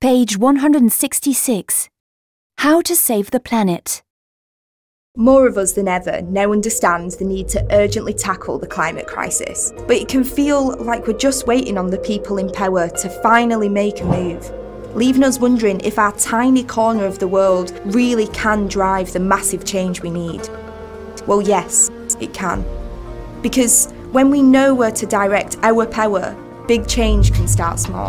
Page 166. How to save the planet. More of us than ever now understand the need to urgently tackle the climate crisis, but it can feel like we're just waiting on the people in power to finally make a move, leaving us wondering if our tiny corner of the world really can drive the massive change we need. Well, yes, it can. Because when we know where to direct our power, big change can start small.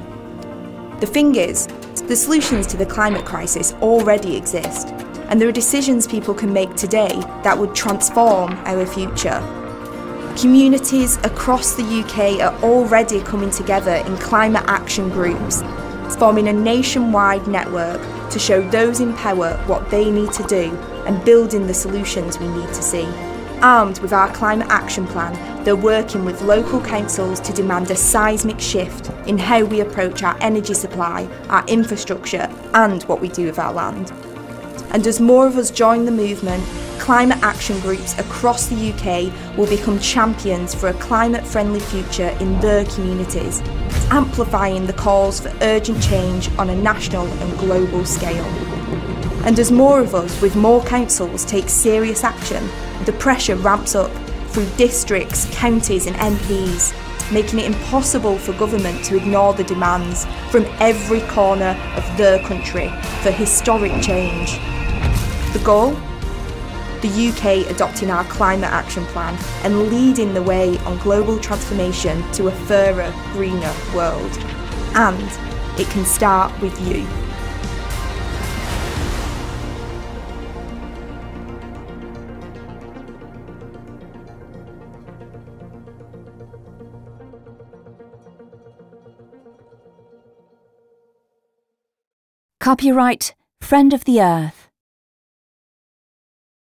The thing is, the solutions to the climate crisis already exist, and there are decisions people can make today that would transform our future. Communities across the UK are already coming together in climate action groups, forming a nationwide network to show those in power what they need to do and building the solutions we need to see. Armed with our climate action plan, they're working with local councils to demand a seismic shift in how we approach our energy supply, our infrastructure, and what we do with our land. And as more of us join the movement, climate action groups across the UK will become champions for a climate-friendly future in their communities, amplifying the calls for urgent change on a national and global scale. And as more of us with more councils take serious action, the pressure ramps up through districts, counties and MPs, making it impossible for government to ignore the demands from every corner of their country for historic change. The goal? The UK adopting our climate action plan and leading the way on global transformation to a fairer, greener world. And it can start with you. Copyright Friend of the Earth.